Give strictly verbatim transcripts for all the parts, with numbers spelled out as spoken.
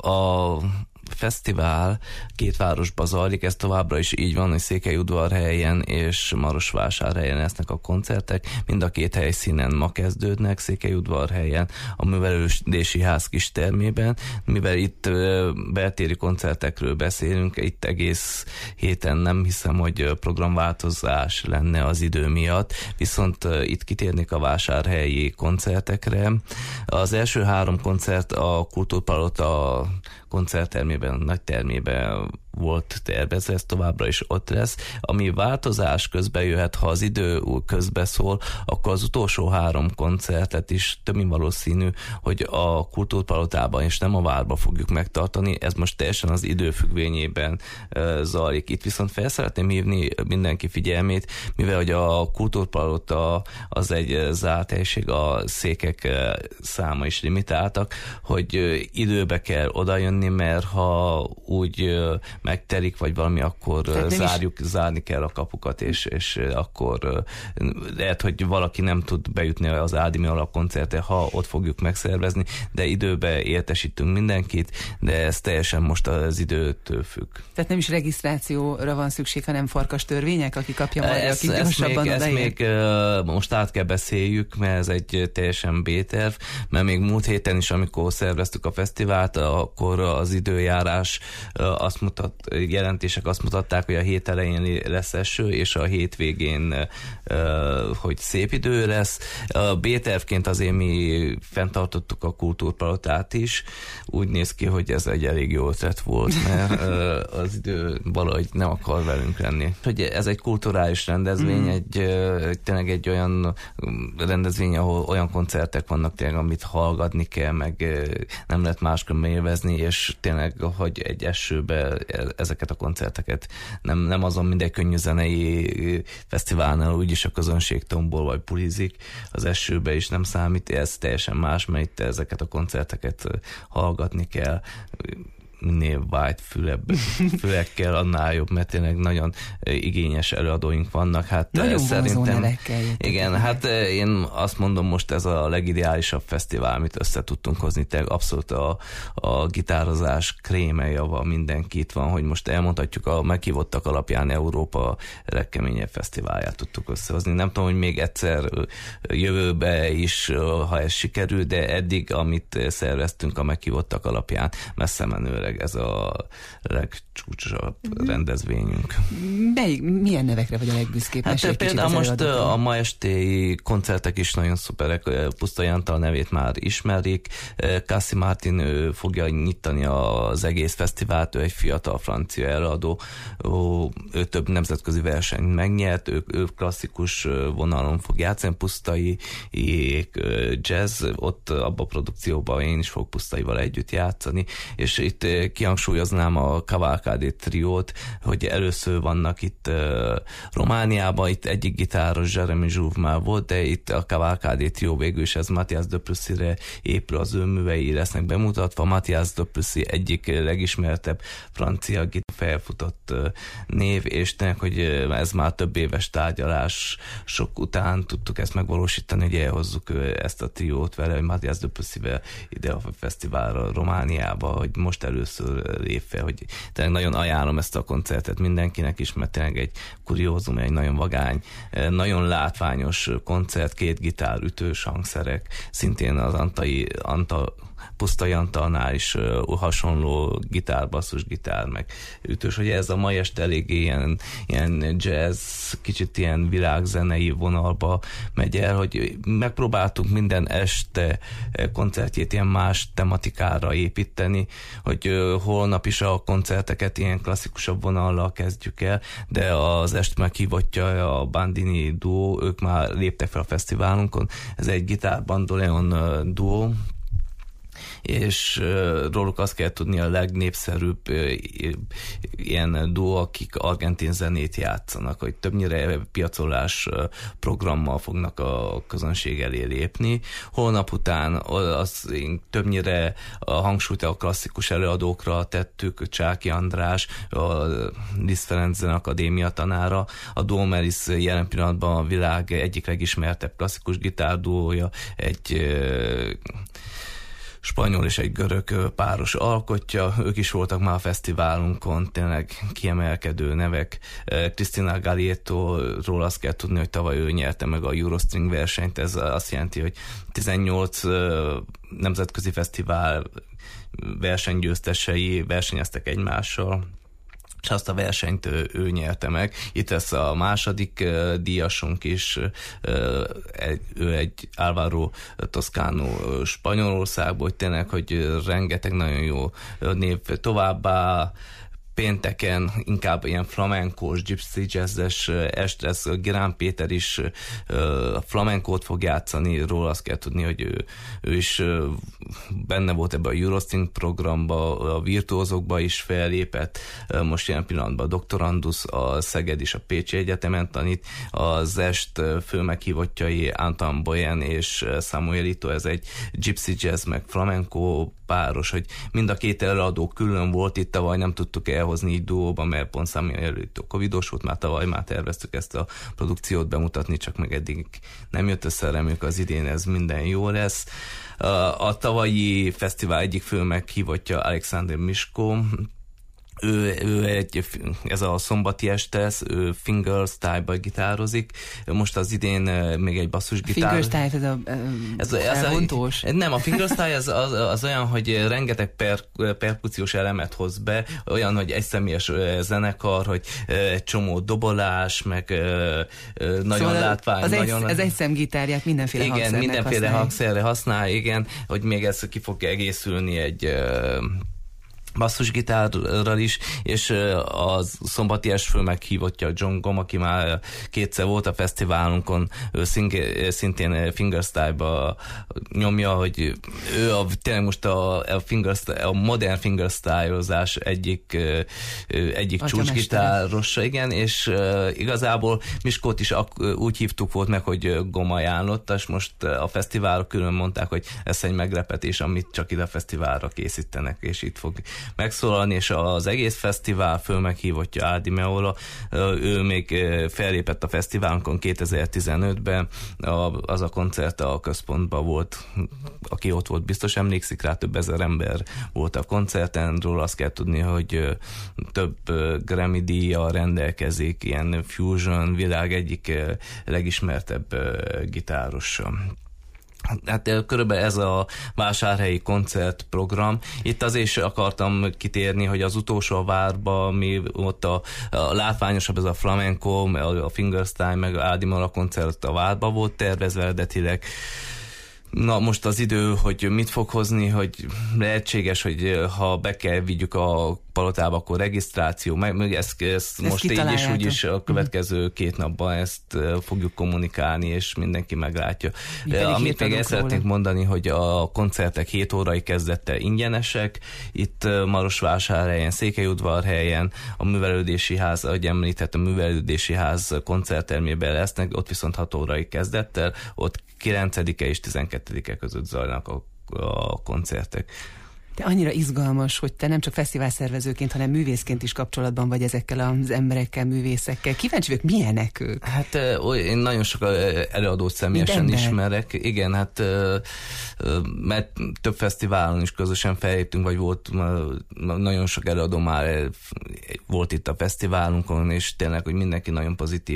a fesztivál két városba zajlik, ez továbbra is így van, hogy Székelyudvarhelyen és Marosvásárhelyen lesznek a koncertek, mind a két helyszínen ma kezdődnek, Székelyudvarhelyen a Művelődési Ház kistermében, mivel itt beltéri koncertekről beszélünk, itt egész héten nem hiszem, hogy programváltozás lenne az idő miatt, viszont itt kitérnék a vásárhelyi koncertekre. Az első három koncert a Kultúrpalota koncerttermében, nagy termében volt tervezve, ez továbbra is ott lesz. Ami változás közben jöhet, ha az idő közbeszól, akkor az utolsó három koncertet is több mint valószínű, hogy a Kultúrpalotában és nem a várba fogjuk megtartani. Ez most teljesen az idő függvényében uh, zajlik. Itt viszont fel szeretném hívni mindenki figyelmét, mivel hogy a Kultúrpalota az egy zárt helység, a székek uh, száma is limitáltak, hogy uh, időbe kell odajönni, mert ha úgy uh, megtelik, vagy valami, akkor zárjuk, is... zárni kell a kapukat, és, és akkor lehet, hogy valaki nem tud bejutni az Ádimi alapkoncertre, ha ott fogjuk megszervezni, de időbe értesítünk mindenkit, de ez teljesen most az időtől függ. Tehát nem is regisztrációra van szükség, hanem farkas törvények, aki kapja majd, ezt, aki gyorsabban odaér? Ezt még uh, most át kell beszéljük, mert ez egy teljesen B-terv, mert még múlt héten is, amikor szerveztük a fesztivált, akkor az időjárás uh, azt mutat, jelentések azt mutatták, hogy a hét elején lesz eső, és a hétvégén uh, hogy szép idő lesz. A B-tervként azért mi fenntartottuk a Kultúrpalotát is. Úgy néz ki, hogy ez egy elég jó ötlet volt, mert uh, az idő valahogy nem akar velünk lenni. Hogy ez egy kulturális rendezvény, mm. egy uh, tényleg egy olyan rendezvény, ahol olyan koncertek vannak tényleg, amit hallgatni kell, meg uh, nem lehet másképp élvezni, és tényleg, hogy egy esőbe ezeket a koncerteket nem, nem azon mindegy könnyű zenei fesztiválnál, úgyis a közönség tombol vagy pulizik, az esőbe is nem számít, ez teljesen más, mert itt ezeket a koncerteket hallgatni kell, minél vájt fülebb, fülekkel, annál jobb, mert tényleg nagyon igényes előadóink vannak. Hát nagyon szerintem, igen, hát én azt mondom, most ez a legideálisabb fesztivál, amit össze tudtunk hozni, tényleg abszolút a, a gitározás kréme java, mindenki itt van, hogy most elmondhatjuk, a meghívottak alapján Európa legkeményebb fesztiválját tudtuk összehozni. Nem tudom, hogy még egyszer jövőbe is, ha ez sikerül, de eddig, amit szerveztünk a meghívottak alapján, messze menőleg ez a legcsúcsosabb mm. rendezvényünk. Melyik, milyen nevekre vagy a legbüszkébb? Hát például most a ma estéi koncertek is nagyon szuperek. Pusztai Antal nevét már ismerik. Cassie Martin ő fogja nyitani az egész fesztivált, ő egy fiatal francia előadó. Ő több nemzetközi versenyt megnyert, ő, ő klasszikus vonalon fog játszani, Pusztai jazz, ott abban a produkcióban én is fogok Pusztaival együtt játszani, és itt kihangsúlyoznám a Cavalcade triót, hogy először vannak itt uh, Romániában, itt egyik gitáros Jeremy Jouve már volt, de itt a Cavalcade trió végül is ez Mathias Debussy-re épül, az ő művei lesznek bemutatva. Mathias Debussy egyik legismertebb francia gitár felfutott uh, név, és tényleg, hogy ez már több éves tárgyalás sok után tudtuk ezt megvalósítani, hogy elhozzuk ezt a triót vele, hogy Mathias Debussy-vel ide a fesztiválra Romániába, hogy most először lép fel, hogy tényleg nagyon ajánlom ezt a koncertet mindenkinek is, mert tényleg egy kuriózum, egy nagyon vagány, nagyon látványos koncert, két gitár, ütős hangszerek, szintén az Antai, Antal, Pusztai Antalnál is uh, hasonló gitár, basszus gitár, meg ütős, hogy ez a mai este eléggé ilyen, ilyen jazz, kicsit ilyen világzenei vonalba megy el, hogy megpróbáltunk minden este koncertjét ilyen más tematikára építeni, hogy uh, holnap is a koncerteket ilyen klasszikusabb vonallal kezdjük el, de az est meghívottja a Bandini duó, ők már léptek fel a fesztiválunkon, ez egy gitár-bandoleon uh, duó, és uh, róluk azt kell tudni, a legnépszerűbb uh, ilyen duó, akik argentin zenét játszanak, hogy többnyire piacolás uh, programmal fognak a közönség elé lépni. Holnap után az többnyire a hangsúlyt a klasszikus előadókra tettük, Csáki András, a Liszt Ferenc Zeneakadémia tanára, a Dómeris jelen pillanatban a világ egyik legismertebb klasszikus gitárduója, egy uh, spanyol és egy görög páros alkotja, ők is voltak már a fesztiválunkon, tényleg kiemelkedő nevek. Cristina Galietto-ról azt kell tudni, hogy tavaly ő nyerte meg a Eurostring versenyt, ez azt jelenti, hogy tizennyolc nemzetközi fesztivál versenygyőztesei versenyeztek egymással, és azt a versenyt ő, ő nyerte meg. Itt lesz a második uh, díjasunk is, uh, egy, ő egy Álvaro Toscano uh, Spanyolországból, hogy tényleg, hogy rengeteg nagyon jó név továbbá. Pénteken inkább ilyen flamenkós, gypsy jazzes este, ez Girán Péter is uh, flamenkót fog játszani, róla azt kell tudni, hogy ő, ő is uh, benne volt ebbe a Eurostring programba, a virtuózokba is fellépett, uh, most ilyen pillanatban a doktorandusz, a Szeged és a Pécsi Egyetemen tanít, az est főmeghívottjai Anton Boyen és Samuelito, ez egy gypsy jazz meg flamenco páros, hogy mind a két előadó külön volt itt, tavaly nem tudtuk elhozni így duóban, mert pont Samuelito covidos volt, már tavaly már terveztük ezt a produkciót bemutatni, csak meg eddig nem jött össze, reméljük az idén ez minden jó lesz. A tavalyi fesztivál egyik fő meghívottja Alexander Mischko, Ő, ő egy, ez a szombati este, ő fingerstyle-ba gitározik, most az idén még egy basszusgitár. Fingerstyle, ez a ez, ez a, nem, a fingerstyle az, az, az olyan, hogy rengeteg per, perkuciós elemet hoz be, olyan, hogy egyszemélyes zenekar, hogy egy csomó dobolás, meg nagyon szóval látvány. Az nagyon, egy, az egy szemgitárját mindenféle igen, hangszernek mindenféle használ. hangszerre használ, igen, hogy még ez ki fog egészülni egy basszusgitárral is, és a szombati esfő meghívottja John Gom, aki már kétszer volt a fesztiválunkon, ő szintén fingerstyle-ba nyomja, hogy ő a, tényleg most a, a, fingerstyle, a modern fingerstyle-ozás egyik, egyik csúcsgitárosa, igen, és igazából Miskót is úgy hívtuk volt meg, hogy Gom ajánlotta, és most a fesztiválra külön mondták, hogy ez egy meglepetés, amit csak ide a fesztiválra készítenek, és itt fog megszólalni, és az egész fesztivál fölmeghívottja Ádi Meola, ő még fellépett a fesztiválunkon kétezer-tizenötben, az a koncert a központban volt, aki ott volt, biztos emlékszik rá, több ezer ember volt a koncerten, róla azt kell tudni, hogy több Grammy díjjal rendelkezik, ilyen fusion, világ egyik legismertebb gitárosa. Hát körülbelül ez a vásárhelyi koncertprogram. Itt azért is akartam kitérni, hogy az utolsó a várba, mi ott a, a látványosabb, ez a flamenco, a fingerstyle, meg a Ádi Meola koncert a várba volt tervezve eredetileg. Na most az idő, hogy mit fog hozni, hogy lehetséges, hogy ha be kell vigyük a palotába, akkor regisztráció, meg, meg ezt, ezt, ezt most így is úgy is a következő két napban ezt fogjuk kommunikálni, és mindenki meglátja. Amit még el szeretnénk mondani, hogy a koncertek hét órai kezdettel ingyenesek, itt Marosvásárhelyen, Székelyudvarhelyen, a Művelődési Ház, ahogy említett, a Művelődési Ház koncerttermében lesznek, ott viszont hat órai kezdettel, ott kilencedike és tizenkettedike között zajlanak a, a koncertek. De annyira izgalmas, hogy te nem csak fesztiválszervezőként, hanem művészként is kapcsolatban vagy ezekkel az emberekkel, művészekkel. Kíváncsi vagyok, milyenek ők? Hát én nagyon sok előadót személyesen ismerek. Igen, hát mert több fesztiválon is közösen felléptünk, vagy volt nagyon sok előadó már volt itt a fesztiválunkon, és tényleg, hogy mindenki nagyon pozitív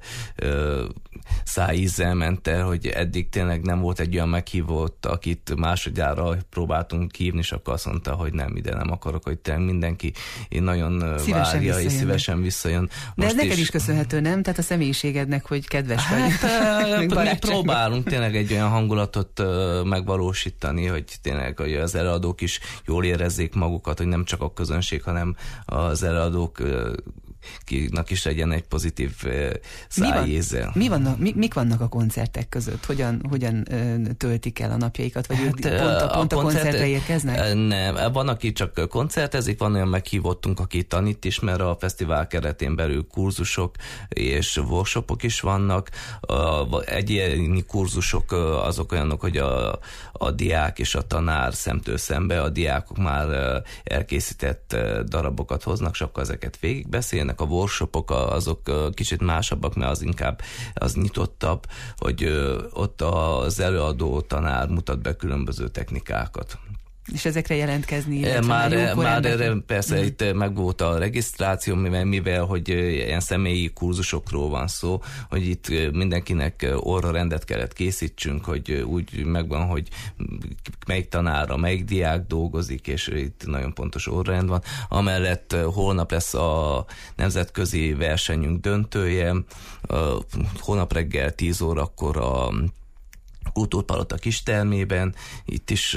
szájízzel ment el, hogy eddig tényleg nem volt egy olyan meghívott, akit másodjára próbáltunk hívni, és akkor azt mondta, hogy nem, ide nem akarok, hogy tényleg mindenki én nagyon szívesen várja, és szívesen visszajön. De ez neked is köszönhető, nem? Tehát a személyiségednek, hogy kedves vagy. Hát, mi próbálunk tényleg egy olyan hangulatot megvalósítani, hogy tényleg hogy az előadók is jól érezzék magukat, hogy nem csak a közönség, hanem az előadók kinek is legyen egy pozitív szájézzel. Mi, van, mi vannak, mi, mik vannak a koncertek között? Hogyan, hogyan ö, töltik el a napjaikat? Vagy hát, pont a, pont a, a koncert, koncertre érkeznek? Nem, van, aki csak koncertezik, van olyan meghívottunk, aki tanít is, mert a fesztivál keretén belül kurzusok és workshopok is vannak. Egyéni kurzusok azok olyanok, hogy a, a diák és a tanár szemtől szembe. A diákok már elkészített darabokat hoznak, és akkor ezeket végigbeszélnek. A workshopok azok kicsit másabbak, mert az inkább az nyitottabb, hogy ott az előadó tanár mutat be különböző technikákat. És ezekre jelentkezni? Már, már erre persze mm. itt megvolt a regisztráció, mivel, mivel hogy ilyen személyi kurzusokról van szó, hogy itt mindenkinek órarendet kellett készítsünk, hogy úgy megvan, hogy melyik tanára, melyik diák dolgozik, és itt nagyon pontos órarend van. Amellett holnap lesz a nemzetközi versenyünk döntője, holnap reggel tíz órakor a Kultúrpalota kistermében, itt is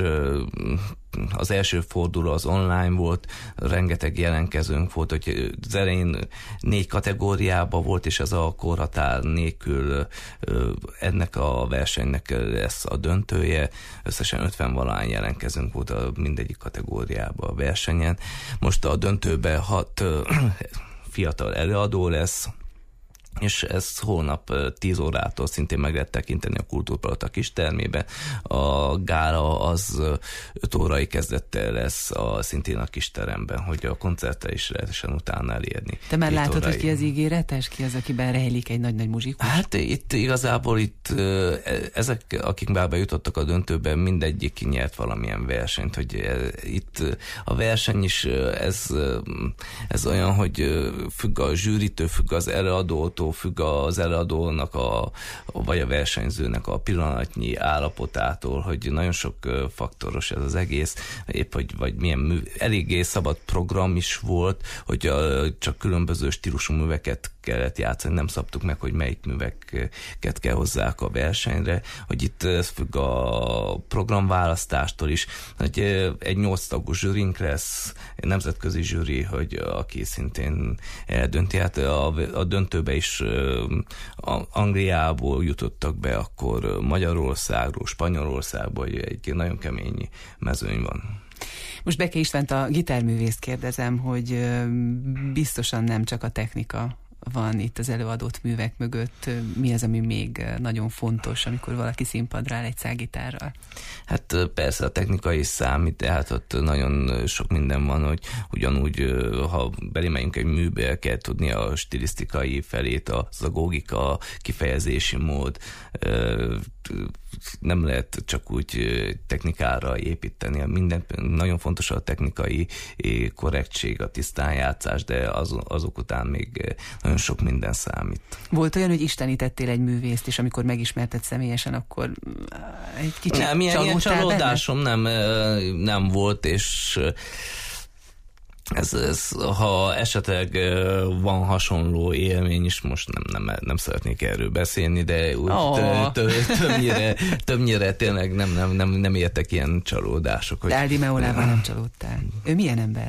az első forduló az online volt, rengeteg jelentkezőnk volt, hogy az elején négy kategóriában volt, és ez a korhatár nélkül ennek a versenynek lesz a döntője. Összesen ötven valahány jelentkezőnk volt a mindegyik kategóriában a versenyen. Most a döntőben hat fiatal előadó lesz, és ez holnap tíz órától szintén meg lehet tekinteni a Kultúrpalota kistermében. A gála az öt órai kezdettel lesz a, szintén a kisteremben, hogy a koncerttel is lehetesen utána elérni. Te már látod, órai. Hogy ki az ígéretes? Ki az, akiben rejlik egy nagy-nagy muzsikus? Hát itt igazából itt ezek, akik már bejutottak a döntőben, mindegyik nyert valamilyen versenyt, hogy itt a verseny is ez, ez olyan, hogy függ a zsűritől, függ az előadótól, függ az előadónak a, vagy a versenyzőnek a pillanatnyi állapotától, hogy nagyon sok faktoros ez az egész, épp hogy vagy milyen mű, eléggé szabad program is volt, hogy a, csak különböző stílusú műveket kellett játszani, nem szabtuk meg, hogy melyik műveket kell hozzák a versenyre, hogy itt ez függ a programválasztástól is, hogy egy nyolc tagú zsűrink lesz, egy nemzetközi zsűri, hogy aki szintén eldönti, hát a, a döntőbe is Angliából jutottak be, akkor Magyarországról, Spanyolországból, egy nagyon kemény mezőny van. Most Beke Istvánt, a gitárművészt kérdezem, hogy biztosan nem csak a technika van itt az előadott művek mögött. Mi az, ami még nagyon fontos, amikor valaki színpadra áll egy szágitárral? Hát persze a technika is számít, tehát ott nagyon sok minden van, hogy ugyanúgy, ha belémegyünk egy műbe, kell tudni a stilisztikai felét, a zagógika, kifejezési mód, nem lehet csak úgy technikára építeni. Minden, nagyon fontos a technikai korrektség, a tisztánjátszás, de az, azok után még nagyon sok minden számít. Volt olyan, hogy istenítettél egy művészt, és amikor megismerted személyesen, akkor egy kicsit nem, ilyen, ilyen csalódásom nem, nem volt, és Ez, ez, ha esetleg van hasonló élmény is, most nem, nem, nem szeretnék erről beszélni, de úgy oh. többnyire, többnyire tényleg nem, nem, nem, nem értek ilyen csalódások. Hogy... De Áldi Meolában nem csalódtál. Ő milyen ember?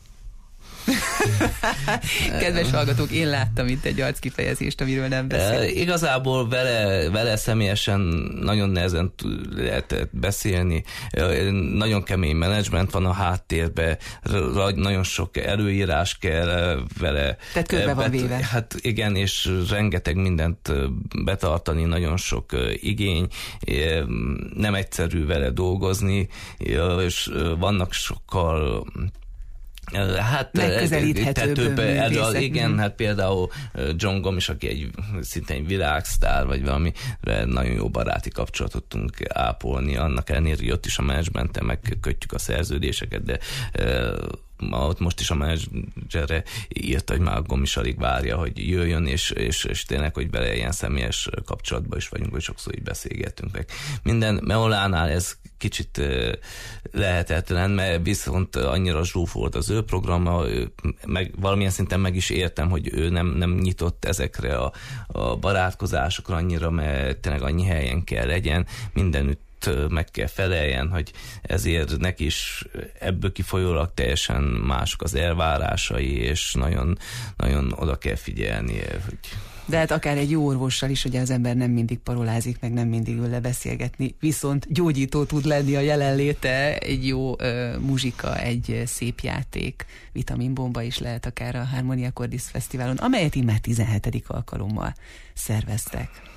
Kedves hallgatók, én láttam itt egy arckifejezést, amiről nem beszél. Igazából vele, vele személyesen nagyon nehezen lehetett beszélni. Nagyon kemény menedzsment van a háttérben, nagyon sok előírás kell vele. Tehát körbe van véve. Hát igen, és rengeteg mindent betartani, nagyon sok igény, nem egyszerű vele dolgozni, és vannak sokkal hát megközelíthetőbb művészek. Igen, hát például John Gomes, aki egy szinte egy világsztár, vagy valami, nagyon jó baráti kapcsolatot tudunk ápolni, annak ellenére jött is a menedzsmente, megkötjük a szerződéseket, de ott most is a menedzserre írta, hogy már Gomis alig várja, hogy jöjjön, és, és, és tényleg, hogy vele ilyen személyes kapcsolatban is vagyunk, hogy sokszor így beszélgetünk meg. Minden Meolánál ez kicsit lehetetlen, mert viszont annyira zsúfolt az ő programma, meg, valamilyen szinten meg is értem, hogy ő nem, nem nyitott ezekre a, a barátkozásokra annyira, mert tényleg annyi helyen kell legyen, mindenütt meg kell feleljen, hogy ezért neki is ebből kifolyólag teljesen mások az elvárásai, és nagyon, nagyon oda kell figyelnie, hogy... De hát akár egy jó orvossal is, ugye az ember nem mindig parolázik, meg nem mindig ül le beszélgetni, viszont gyógyító tud lenni a jelenléte, egy jó uh, muzsika, egy szép játék, vitaminbomba is lehet akár a Harmonia Cordis Fesztiválon, amelyet immár tizenhetedik alkalommal szerveztek.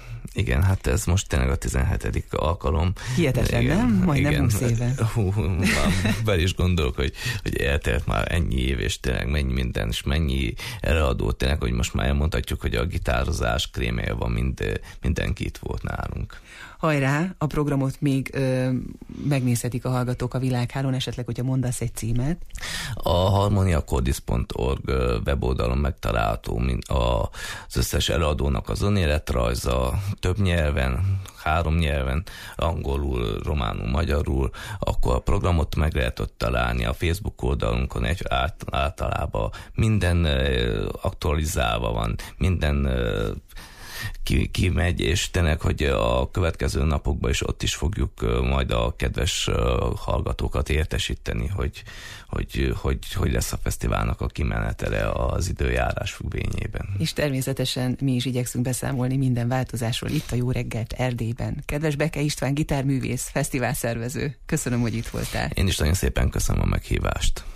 Igen, hát ez most tényleg a tizenhetedik alkalom. Hihetetlen, igen, nem? Majdnem igen. húsz éve. Hú, bel is gondolok, hogy, hogy eltelt már ennyi év, és tényleg mennyi minden, és mennyi előadó, tényleg, hogy most már elmondhatjuk, hogy a gitározás krémje van, mind, mindenki itt volt nálunk. Hajrá, a programot még ö, megnézhetik a hallgatók a világhálón, esetleg, hogyha mondasz egy címet. A harmoniacordis pont org weboldalon megtalálható az összes előadónak az önéletrajza, több nyelven, három nyelven, angolul, románul, magyarul, akkor a programot meg lehet ott találni a Facebook oldalunkon, egy át, általában minden aktualizálva van, minden Ki, ki megy, és tényleg, hogy a következő napokban is ott is fogjuk majd a kedves hallgatókat értesíteni, hogy, hogy, hogy, hogy lesz a fesztiválnak a kimenetele az időjárás függvényében. És természetesen mi is igyekszünk beszámolni minden változásról itt a Jó reggelt Erdélyben. Kedves Beke István, gitárművész, fesztiválszervező, köszönöm, hogy itt voltál. Én is nagyon szépen köszönöm a meghívást.